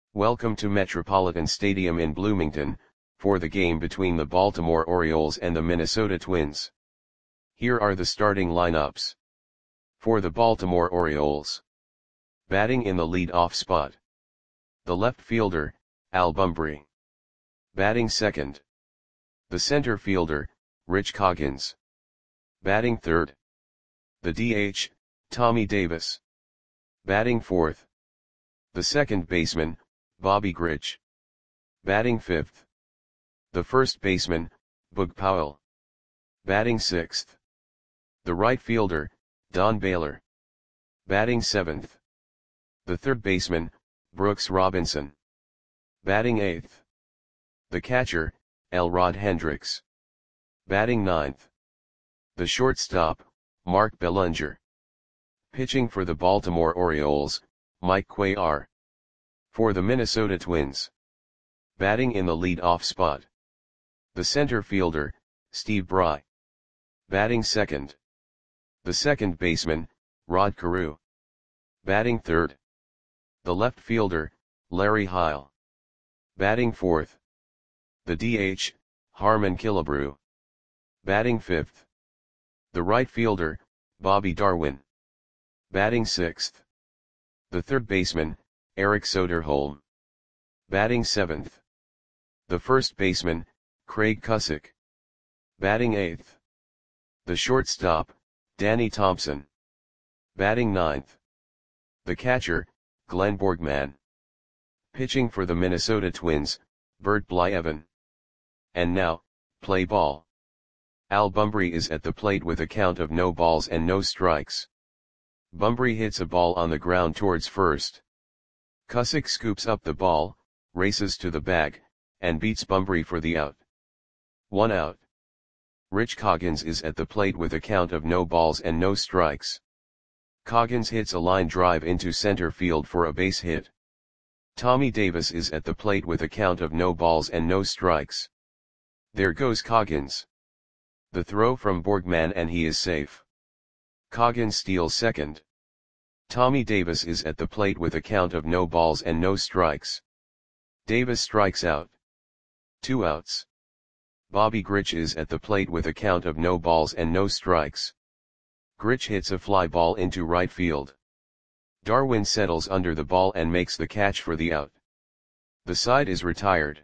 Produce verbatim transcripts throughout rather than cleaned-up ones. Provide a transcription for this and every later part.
Welcome to Metropolitan Stadium in Bloomington, for the game between the Baltimore Orioles and the Minnesota Twins. Here are the starting lineups. For the Baltimore Orioles. Batting in the lead-off spot. The left fielder, Al Bumbry. Batting second. The center fielder, Rich Coggins. Batting third. The D H, Tommy Davis. Batting fourth. The second baseman, Bobby Grich. Batting fifth. The first baseman, Boog Powell. Batting sixth. The right fielder, Don Baylor. Batting seventh. The third baseman, Brooks Robinson. Batting eighth. The catcher, Elrod Hendricks. Batting ninth. The shortstop, Mark Bellinger. Pitching for the Baltimore Orioles, Mike Cuellar. For the Minnesota Twins. Batting in the lead-off spot. The center fielder, Steve Bry. Batting second. The second baseman, Rod Carew. Batting third. The left fielder, Larry Heil. Batting fourth. The D H, Harmon Killebrew. Batting fifth. The right fielder, Bobby Darwin. Batting sixth. The third baseman, Eric Soderholm. Batting seventh. The first baseman, Craig Cusick. Batting eighth. The shortstop, Danny Thompson. Batting ninth. The catcher, Glenn Borgman. Pitching for the Minnesota Twins, Bert Blyleven. And now, play ball. Al Bumbry is at the plate with a count of no balls and no strikes. Bumbry hits a ball on the ground towards first. Cusick scoops up the ball, races to the bag, and beats Bumbry for the out. One out. Rich Coggins is at the plate with a count of no balls and no strikes. Coggins hits a line drive into center field for a base hit. Tommy Davis is at the plate with a count of no balls and no strikes. There goes Coggins. The throw from Borgman and he is safe. Coggins steals second. Tommy Davis is at the plate with a count of no balls and no strikes. Davis strikes out. Two outs. Bobby Grich is at the plate with a count of no balls and no strikes. Grich hits a fly ball into right field. Darwin settles under the ball and makes the catch for the out. The side is retired.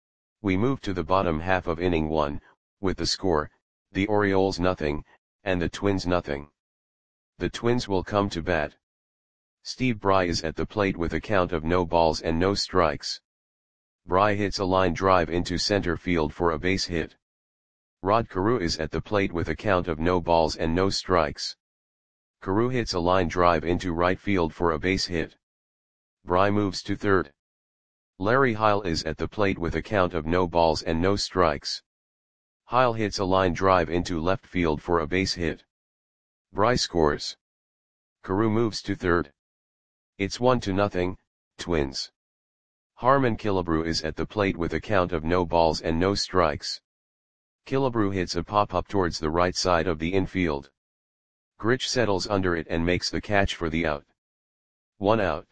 We move to the bottom half of inning one, with the score, the Orioles nothing, and the Twins nothing. The Twins will come to bat. Steve Bry is at the plate with a count of no balls and no strikes. Bry hits a line drive into center field for a base hit. Rod Carew is at the plate with a count of no balls and no strikes. Carew hits a line drive into right field for a base hit. Bry moves to third. Larry Heil is at the plate with a count of no balls and no strikes. Heil hits a line drive into left field for a base hit. Bry scores. Carew moves to third. It's one to nothing, Twins. Harmon Killebrew is at the plate with a count of no balls and no strikes. Killebrew hits a pop-up towards the right side of the infield. Grich settles under it and makes the catch for the out. One out.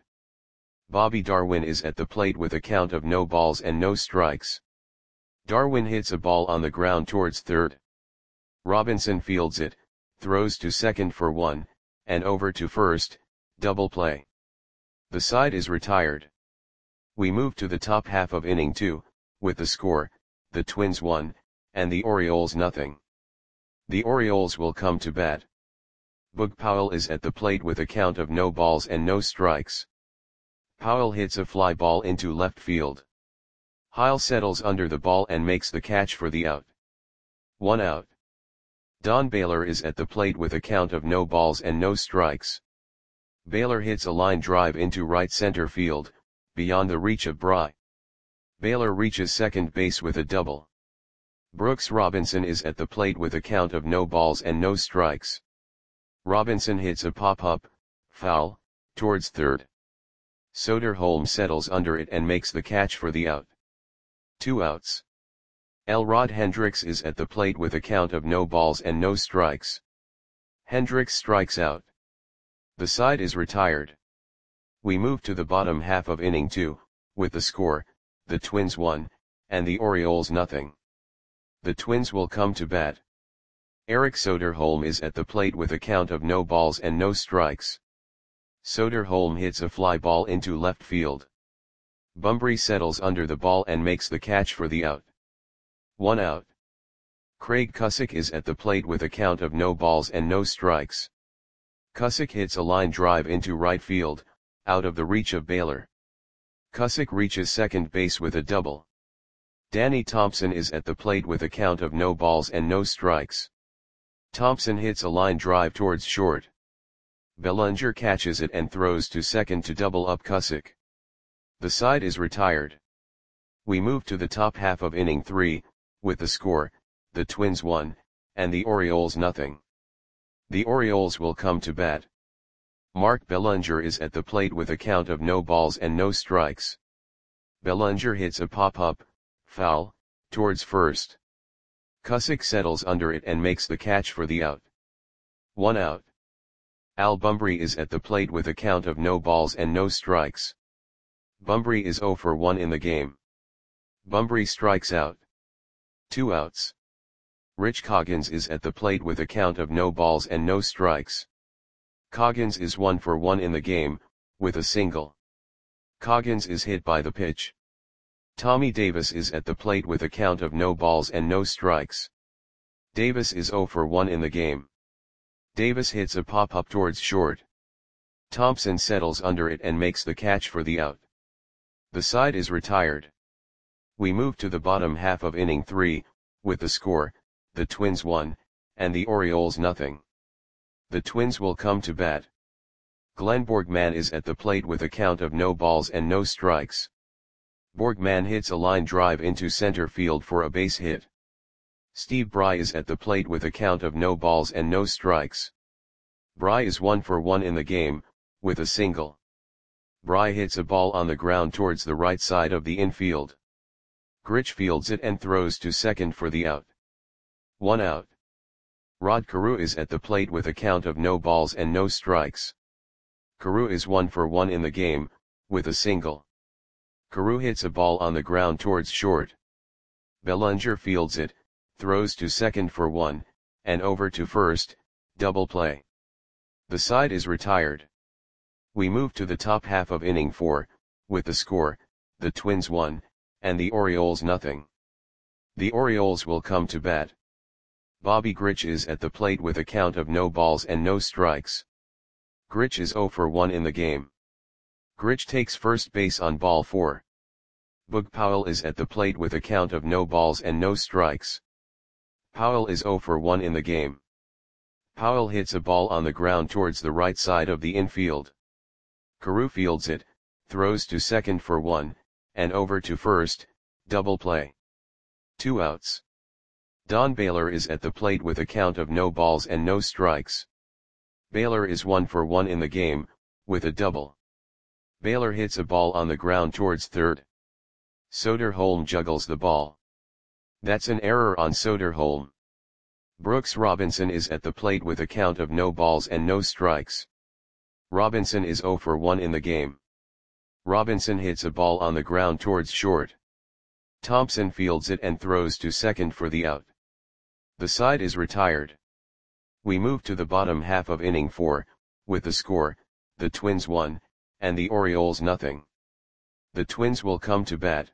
Bobby Darwin is at the plate with a count of no balls and no strikes. Darwin hits a ball on the ground towards third. Robinson fields it, throws to second for one, and over to first, double play. The side is retired. We move to the top half of inning two, with the score, the Twins one, and the Orioles nothing. The Orioles will come to bat. Boog Powell is at the plate with a count of no balls and no strikes. Powell hits a fly ball into left field. Heil settles under the ball and makes the catch for the out. One out. Don Baylor is at the plate with a count of no balls and no strikes. Baylor hits a line drive into right center field, beyond the reach of Bry. Baylor reaches second base with a double. Brooks Robinson is at the plate with a count of no balls and no strikes. Robinson hits a pop-up, foul, towards third. Soderholm settles under it and makes the catch for the out. Two outs. Elrod Hendricks is at the plate with a count of no balls and no strikes. Hendricks strikes out. The side is retired. We move to the bottom half of inning two, with the score, the Twins one, and the Orioles nothing. The Twins will come to bat. Eric Soderholm is at the plate with a count of no balls and no strikes. Soderholm hits a fly ball into left field. Bunbury settles under the ball and makes the catch for the out. One out. Craig Cusick is at the plate with a count of no balls and no strikes. Cusick hits a line drive into right field, out of the reach of Baylor. Cusick reaches second base with a double. Danny Thompson is at the plate with a count of no balls and no strikes. Thompson hits a line drive towards short. Bellinger catches it and throws to second to double up Cusick. The side is retired. We move to the top half of inning three, with the score, the Twins one, and the Orioles nothing. The Orioles will come to bat. Mark Bellinger is at the plate with a count of no balls and no strikes. Bellinger hits a pop-up, foul, towards first. Cusick settles under it and makes the catch for the out. One out. Al Bunbury is at the plate with a count of no balls and no strikes. Bunbury is zero for one in the game. Bunbury strikes out. Two outs. Rich Coggins is at the plate with a count of no balls and no strikes. Coggins is one for one in the game, with a single. Coggins is hit by the pitch. Tommy Davis is at the plate with a count of no balls and no strikes. Davis is zero for one in the game. Davis hits a pop-up towards short. Thompson settles under it and makes the catch for the out. The side is retired. We move to the bottom half of inning three, with the score, the Twins one, and the Orioles nothing. The Twins will come to bat. Glenn Borgman is at the plate with a count of no balls and no strikes. Borgman hits a line drive into center field for a base hit. Steve Bry is at the plate with a count of no balls and no strikes. Bry is one for one in the game, with a single. Bry hits a ball on the ground towards the right side of the infield. Grich fields it and throws to second for the out. One out. Rod Carew is at the plate with a count of no balls and no strikes. Carew is one for one in the game, with a single. Carew hits a ball on the ground towards short. Bellinger fields it, throws to second for one, and over to first, double play. The side is retired. We move to the top half of inning four, with the score, the Twins one, and the Orioles nothing. The Orioles will come to bat. Bobby Grich is at the plate with a count of no balls and no strikes. Grich is zero for one in the game. Grich takes first base on ball four. Boog Powell is at the plate with a count of no balls and no strikes. Powell is zero for one in the game. Powell hits a ball on the ground towards the right side of the infield. Carew fields it, throws to second for one, and over to first, double play. Two outs. Don Baylor is at the plate with a count of no balls and no strikes. Baylor is one for one in the game, with a double. Baylor hits a ball on the ground towards third. Soderholm juggles the ball. That's an error on Soderholm. Brooks Robinson is at the plate with a count of no balls and no strikes. Robinson is zero for one in the game. Robinson hits a ball on the ground towards short. Thompson fields it and throws to second for the out. The side is retired. We move to the bottom half of inning four, with the score, the Twins one, and the Orioles nothing. The Twins will come to bat.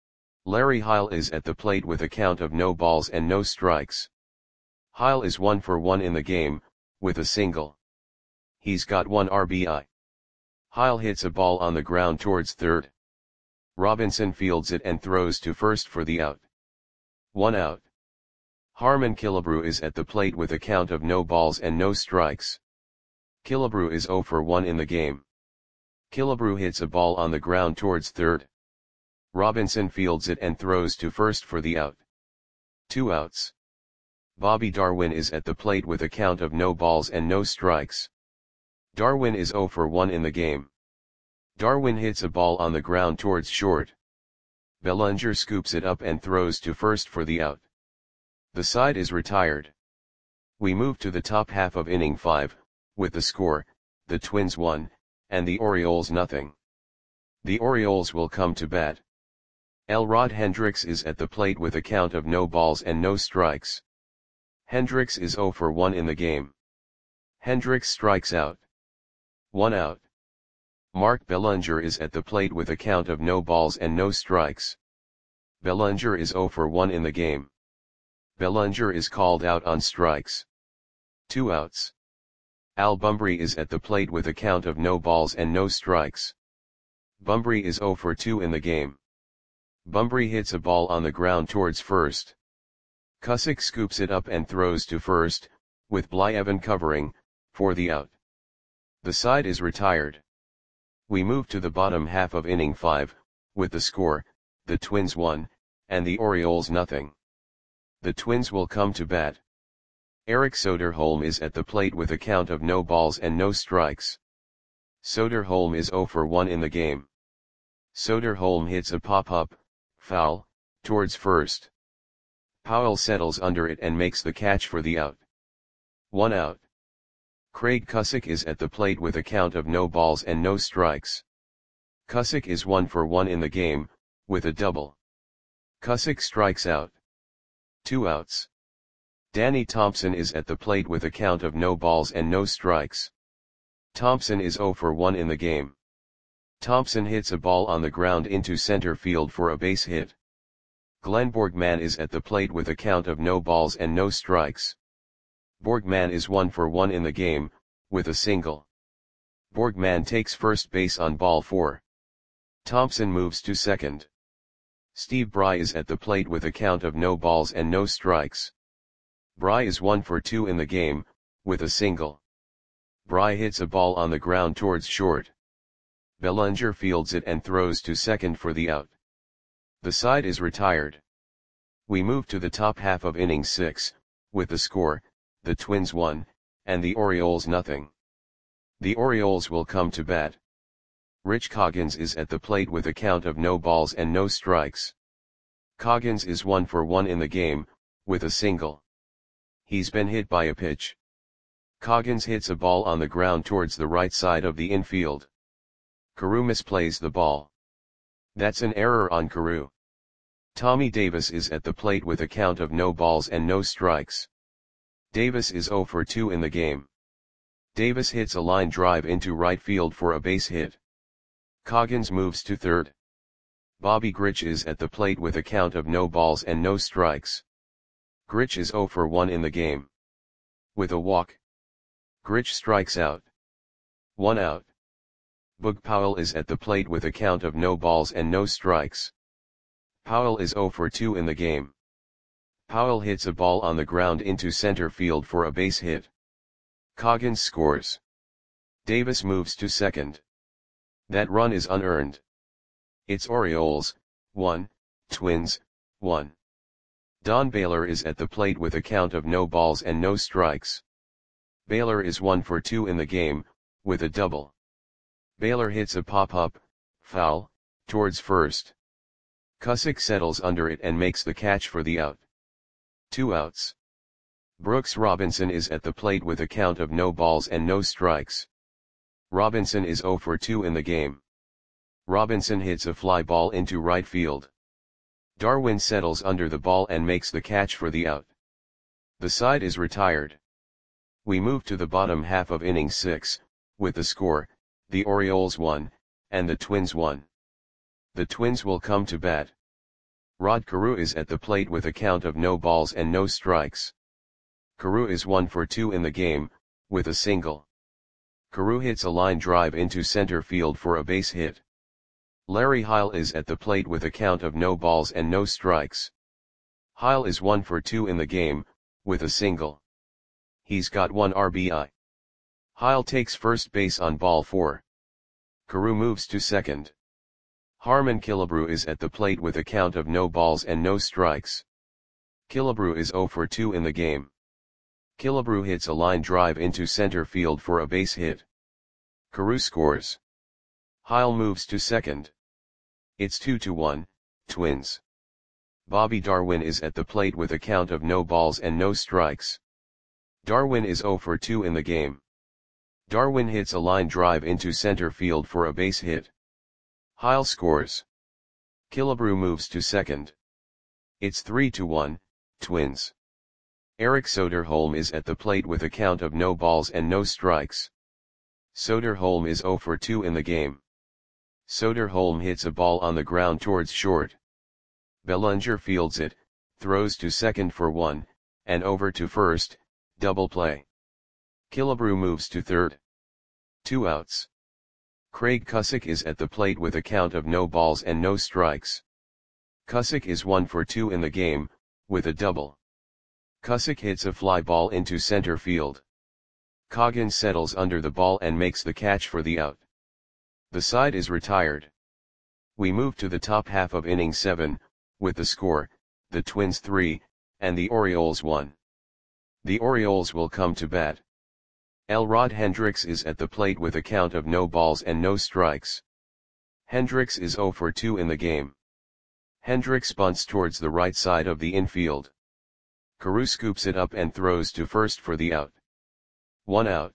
Larry Heil is at the plate with a count of no balls and no strikes. Heil is one for one in the game, with a single. He's got one R B I. Heil hits a ball on the ground towards third. Robinson fields it and throws to first for the out. One out. Harmon Killebrew is at the plate with a count of no balls and no strikes. Killebrew is zero for one in the game. Killebrew hits a ball on the ground towards third. Robinson fields it and throws to first for the out. Two outs. Bobby Darwin is at the plate with a count of no balls and no strikes. Darwin is zero for one in the game. Darwin hits a ball on the ground towards short. Bellinger scoops it up and throws to first for the out. The side is retired. We move to the top half of inning five, with the score, the Twins one, and the Orioles nothing. The Orioles will come to bat. Elrod Hendricks is at the plate with a count of no balls and no strikes. Hendricks is zero for one in the game. Hendricks strikes out. One out. Mark Bellinger is at the plate with a count of no balls and no strikes. Bellinger is zero for one in the game. Bellinger is called out on strikes. Two outs. Al Bumbry is at the plate with a count of no balls and no strikes. Bumbry is zero for two in the game. Bumbry hits a ball on the ground towards first. Cusick scoops it up and throws to first, with Blyevin covering, for the out. The side is retired. We move to the bottom half of inning five, with the score, the Twins one, and the Orioles nothing. The Twins will come to bat. Eric Soderholm is at the plate with a count of no balls and no strikes. Soderholm is zero for one in the game. Soderholm hits a pop-up, foul, towards first. Powell settles under it and makes the catch for the out. One out. Craig Cusick is at the plate with a count of no balls and no strikes. Cusick is one for one in the game, with a double. Cusick strikes out. Two outs. Danny Thompson is at the plate with a count of no balls and no strikes. Thompson is zero for one in the game. Thompson hits a ball on the ground into center field for a base hit. Glenn Borgman is at the plate with a count of no balls and no strikes. Borgman is one for one in the game, with a single. Borgman takes first base on ball four. Thompson moves to second. Steve Bry is at the plate with a count of no balls and no strikes. Bry is one for two in the game, with a single. Bry hits a ball on the ground towards short. Bellinger fields it and throws to second for the out. The side is retired. We move to the top half of inning six, with the score, the Twins one, and the Orioles nothing. The Orioles will come to bat. Rich Coggins is at the plate with a count of no balls and no strikes. Coggins is one for one in the game, with a single. He's been hit by a pitch. Coggins hits a ball on the ground towards the right side of the infield. Carew misplays the ball. That's an error on Carew. Tommy Davis is at the plate with a count of no balls and no strikes. Davis is zero for two in the game. Davis hits a line drive into right field for a base hit. Coggins moves to third. Bobby Grich is at the plate with a count of no balls and no strikes. Grich is zero for one in the game. With a walk. Grich strikes out. One out. Boog Powell is at the plate with a count of no balls and no strikes. Powell is zero for two in the game. Powell hits a ball on the ground into center field for a base hit. Coggins scores. Davis moves to second. That run is unearned. It's Orioles, one, Twins, one. Don Baylor is at the plate with a count of no balls and no strikes. Baylor is one for two in the game, with a double. Baylor hits a pop-up, foul, towards first. Cusick settles under it and makes the catch for the out. Two outs. Brooks Robinson is at the plate with a count of no balls and no strikes. Robinson is zero for two in the game. Robinson hits a fly ball into right field. Darwin settles under the ball and makes the catch for the out. The side is retired. We move to the bottom half of inning six, with the score, the Orioles one, and the Twins one. The Twins will come to bat. Rod Carew is at the plate with a count of no balls and no strikes. Carew is one for two in the game, with a single. Carew hits a line drive into center field for a base hit. Larry Heil is at the plate with a count of no balls and no strikes. Heil is one for two in the game, with a single. He's got one R B I. Heil takes first base on ball four. Carew moves to second. Harmon Killebrew is at the plate with a count of no balls and no strikes. Killebrew is zero for two in the game. Killebrew hits a line drive into center field for a base hit. Carew scores. Heil moves to second. It's two to one, Twins. Bobby Darwin is at the plate with a count of no balls and no strikes. Darwin is zero for two in the game. Darwin hits a line drive into center field for a base hit. Heil scores. Killebrew moves to second. It's three to one, Twins. Erik Soderholm is at the plate with a count of no balls and no strikes. Soderholm is zero for two in the game. Soderholm hits a ball on the ground towards short. Bellinger fields it, throws to second for one, and over to first, double play. Killebrew moves to third. Two outs. Craig Cusick is at the plate with a count of no balls and no strikes. Cusick is one for two in the game, with a double. Cusick hits a fly ball into center field. Coggins settles under the ball and makes the catch for the out. The side is retired. We move to the top half of inning seven, with the score, the Twins three, and the Orioles one. The Orioles will come to bat. Elrod Hendricks is at the plate with a count of no balls and no strikes. Hendricks is zero for two in the game. Hendricks bunts towards the right side of the infield. Carew scoops it up and throws to first for the out. One out.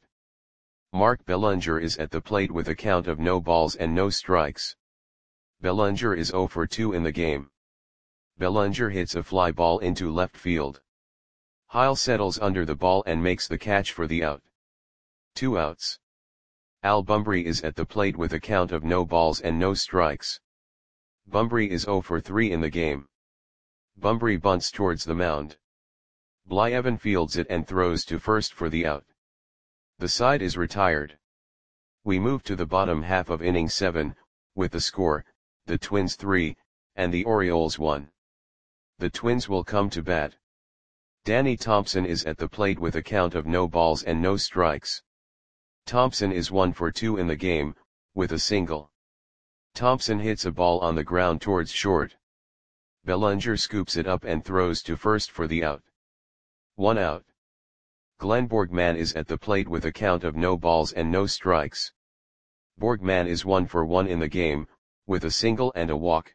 Mark Bellinger is at the plate with a count of no balls and no strikes. Bellinger is zero for two in the game. Bellinger hits a fly ball into left field. Heil settles under the ball and makes the catch for the out. Two outs. Al Bumbry is at the plate with a count of no balls and no strikes. Bumbry is zero for three in the game. Bumbry bunts towards the mound. Blyevin fields it and throws to first for the out. The side is retired. We move to the bottom half of inning seven, with the score, the Twins three, and the Orioles one. The Twins will come to bat. Danny Thompson is at the plate with a count of no balls and no strikes. Thompson is one for two in the game, with a single. Thompson hits a ball on the ground towards short. Bellinger scoops it up and throws to first for the out. One out. Glenn Borgman is at the plate with a count of no balls and no strikes. Borgman is one for one in the game, with a single and a walk.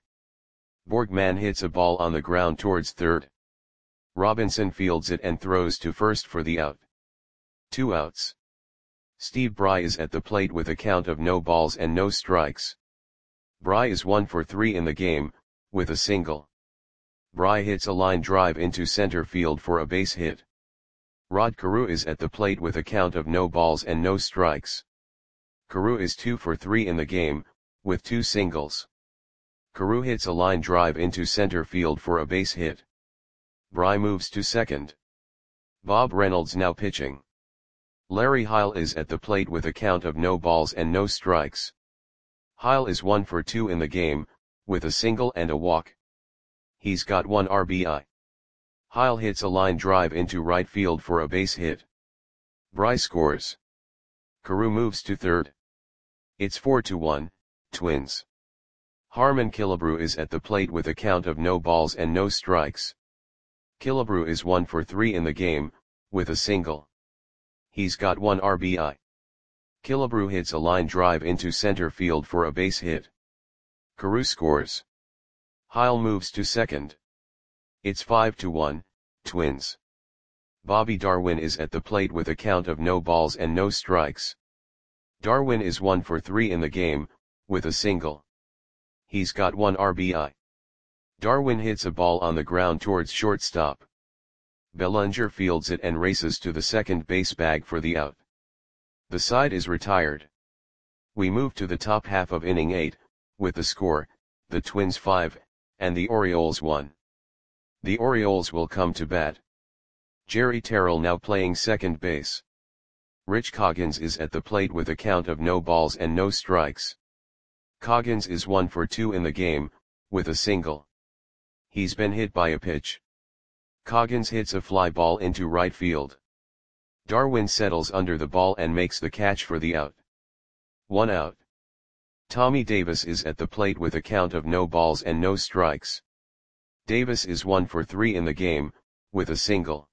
Borgman hits a ball on the ground towards third. Robinson fields it and throws to first for the out. Two outs. Steve Bry is at the plate with a count of no balls and no strikes. Bry is one for three in the game, with a single. Bry hits a line drive into center field for a base hit. Rod Carew is at the plate with a count of no balls and no strikes. Carew is two for three in the game, with two singles. Carew hits a line drive into center field for a base hit. Bry moves to second. Bob Reynolds now pitching. Larry Heil is at the plate with a count of no balls and no strikes. Heil is one for two in the game, with a single and a walk. He's got one R B I. Heil hits a line drive into right field for a base hit. Bry scores. Carew moves to third. It's four to one, Twins. Harmon Killebrew is at the plate with a count of no balls and no strikes. Killebrew is one for three in the game, with a single. He's got one R B I. Killebrew hits a line drive into center field for a base hit. Carew scores. Heil moves to second. It's five to one, Twins. Bobby Darwin is at the plate with a count of no balls and no strikes. Darwin is one for three in the game, with a single. He's got one R B I. Darwin hits a ball on the ground towards shortstop. Bellinger fields it and races to the second base bag for the out. The side is retired. We move to the top half of inning eight, with the score, the Twins five, and the Orioles one. The Orioles will come to bat. Jerry Terrell now playing second base. Rich Coggins is at the plate with a count of no balls and no strikes. Coggins is one for two in the game, with a single. He's been hit by a pitch. Coggins hits a fly ball into right field. Darwin settles under the ball and makes the catch for the out. One out. Tommy Davis is at the plate with a count of no balls and no strikes. Davis is one for three in the game, with a single.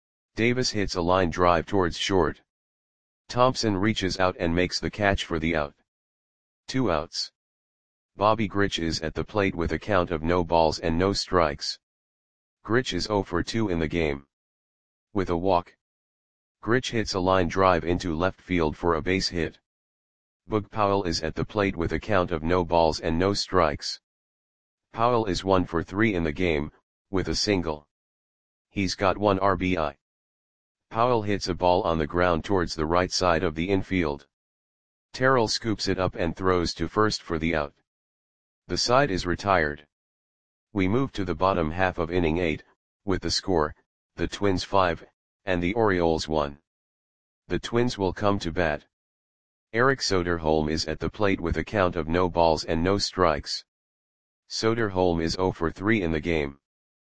Davis hits a line drive towards short. Thompson reaches out and makes the catch for the out. Two outs. Bobby Grich is at the plate with a count of no balls and no strikes. Grich is zero for two in the game. With a walk. Grich hits a line drive into left field for a base hit. Boog Powell is at the plate with a count of no balls and no strikes. Powell is one for three in the game, with a single. He's got one R B I. Powell hits a ball on the ground towards the right side of the infield. Terrell scoops it up and throws to first for the out. The side is retired. We move to the bottom half of inning eight, with the score, the Twins five, and the Orioles one. The Twins will come to bat. Eric Soderholm is at the plate with a count of no balls and no strikes. Soderholm is zero for three in the game.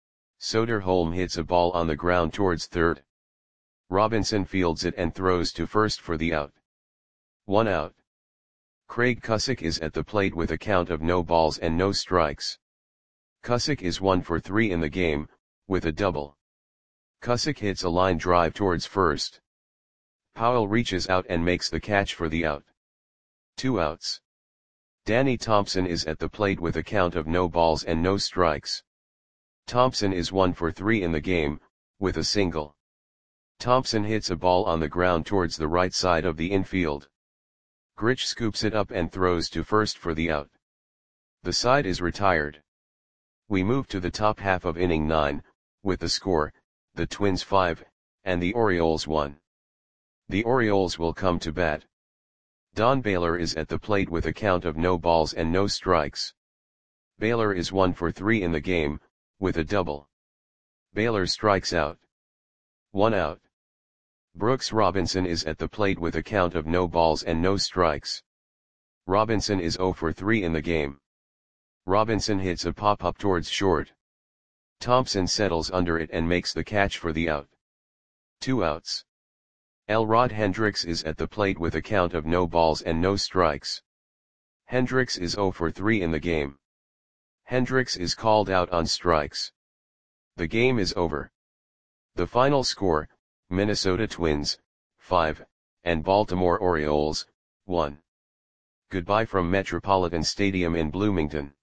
Soderholm hits a ball on the ground towards third. Robinson fields it and throws to first for the out. One out. Craig Cusick is at the plate with a count of no balls and no strikes. Cusick is one for three in the game, with a double. Cusick hits a line drive towards first. Powell reaches out and makes the catch for the out. Two outs. Danny Thompson is at the plate with a count of no balls and no strikes. Thompson is one for three in the game, with a single. Thompson hits a ball on the ground towards the right side of the infield. Grich scoops it up and throws to first for the out. The side is retired. We move to the top half of inning nine, with the score, the Twins five, and the Orioles one. The Orioles will come to bat. Don Baylor is at the plate with a count of no balls and no strikes. Baylor is one for three in the game, with a double. Baylor strikes out. One out. Brooks Robinson is at the plate with a count of no balls and no strikes. Robinson is zero for three in the game. Robinson hits a pop-up towards short. Thompson settles under it and makes the catch for the out. Two outs. Elrod Hendricks is at the plate with a count of no balls and no strikes. Hendricks is zero for three in the game. Hendricks is called out on strikes. The game is over. The final score, Minnesota Twins, five, and Baltimore Orioles, one. Goodbye from Metropolitan Stadium in Bloomington.